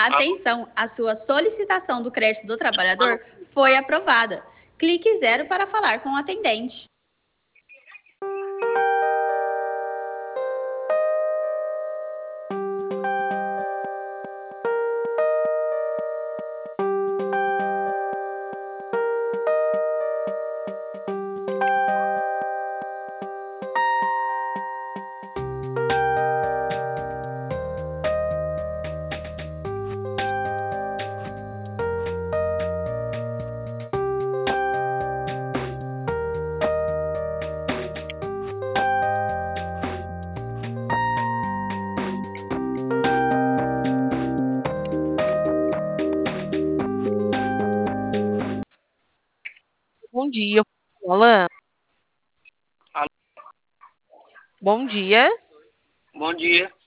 Atenção, a sua solicitação do crédito do trabalhador foi aprovada. Clique 0 para falar com o atendente. Bom dia, Alan. Alô? Bom dia. Bom dia.